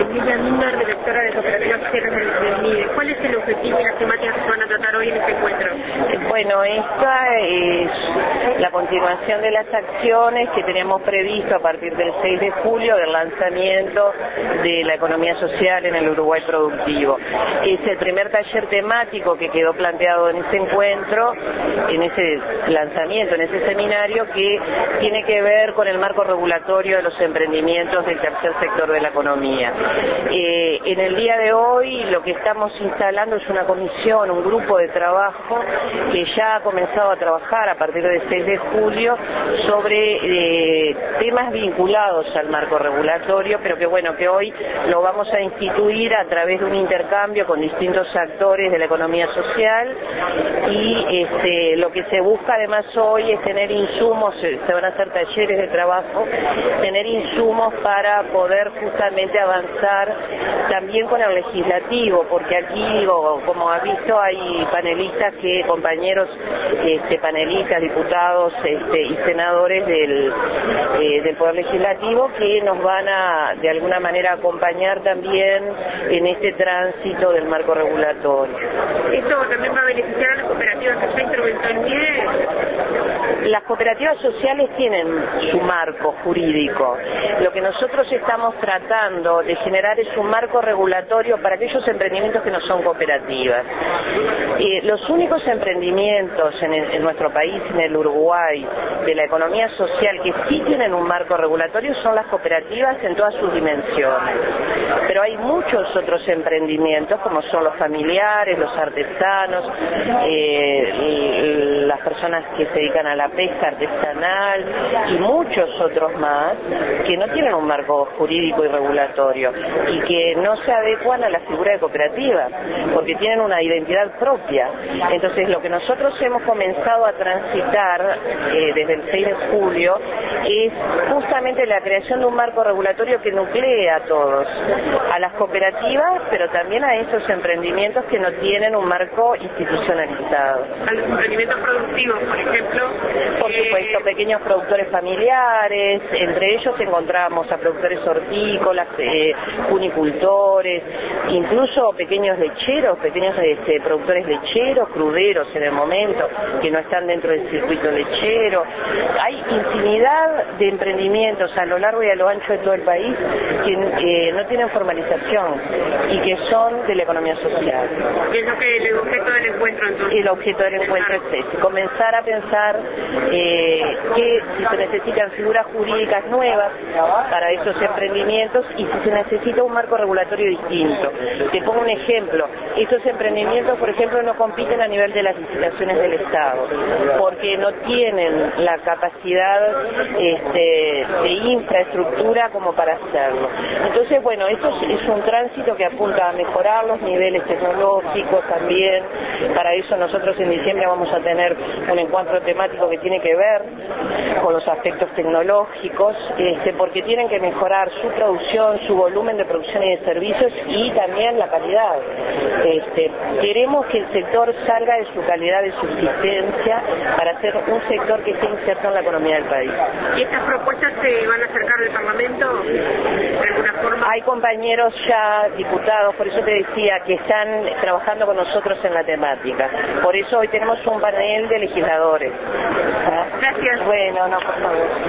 Emilia Minder, directora de Cooperativas Sociales del MIDE. ¿Cuál es el objetivo y las temáticas que se van a tratar hoy en este encuentro? Bueno, esta es la continuación de las acciones que teníamos previsto a partir del 6 de julio del lanzamiento de la economía social en el Uruguay productivo. Es el primer taller temático que quedó planteado en este encuentro, en ese lanzamiento, en ese seminario, que tiene que ver con el marco regulatorio de los emprendimientos del tercer sector de la economía. En el día de hoy lo que estamos instalando es una comisión, un grupo de trabajo que ya ha comenzado a trabajar a partir del 6 de julio sobre temas vinculados al marco regulatorio, pero que hoy lo vamos a instituir a través de un intercambio con distintos actores de la economía social y lo que se busca además hoy es tener insumos, se van a hacer talleres de trabajo, tener insumos para poder justamente avanzar también con el legislativo, porque aquí, como ha visto, hay panelistas compañeros panelistas, diputados y senadores del Poder Legislativo que nos van a, de alguna manera, acompañar también en este tránsito del marco regulatorio. ¿Esto también va a beneficiar a las cooperativas que ya interventó el MIDE? Las cooperativas sociales tienen su marco jurídico. Lo que nosotros estamos tratando de generar es un marco regulatorio para aquellos emprendimientos que no son cooperativas. Los únicos emprendimientos en nuestro país, en el Uruguay, de la economía social que sí tienen un marco regulatorio son las cooperativas en todas sus dimensiones. Pero hay muchos otros emprendimientos como son los familiares, los artesanos, las personas que se dedican a la pesca artesanal y muchos otros más que no tienen un marco jurídico y regulatorio y que no se adecuan a la figura de cooperativa porque tienen una identidad propia. Entonces lo que nosotros hemos comenzado a transitar desde el 6 de julio es justamente la creación de un marco regulatorio que nuclee a todos, a las cooperativas, pero también a esos emprendimientos que no tienen un marco institucionalizado. A los emprendimientos productivos, por ejemplo. Por supuesto, pequeños productores familiares, entre ellos encontramos a productores hortícolas, cunicultores, incluso pequeños lecheros, pequeños productores lecheros, cruderos en el momento, que no están dentro del circuito lechero. Hay infinidad de emprendimientos a lo largo y a lo ancho de todo el país que no tienen formalización y que son de la economía social. ¿Qué es lo que el objeto del encuentro entonces? El objeto del encuentro es ese, comenzar a pensar que si se necesitan figuras jurídicas nuevas para esos emprendimientos y si se necesita un marco regulatorio distinto. Te pongo un ejemplo, estos emprendimientos, por ejemplo, no compiten a nivel de las licitaciones del Estado, porque no tienen la capacidad de infraestructura como para hacerlo. Entonces, bueno, esto es un tránsito que apunta a mejorar los niveles tecnológicos también. Para eso nosotros en diciembre vamos a tener un encuentro temático que tiene que ver con los aspectos tecnológicos, porque tienen que mejorar su producción, su volumen de producción y de servicios y también la calidad. Queremos que el sector salga de su calidad de subsistencia para ser un sector que esté inserto en la economía del país. ¿Y estas propuestas se van a acercar del Parlamento de alguna forma? Hay compañeros ya diputados, por eso te decía, que están trabajando con nosotros en la temática. Por eso hoy tenemos un panel de legisladores. Gracias. Bueno, no, por favor.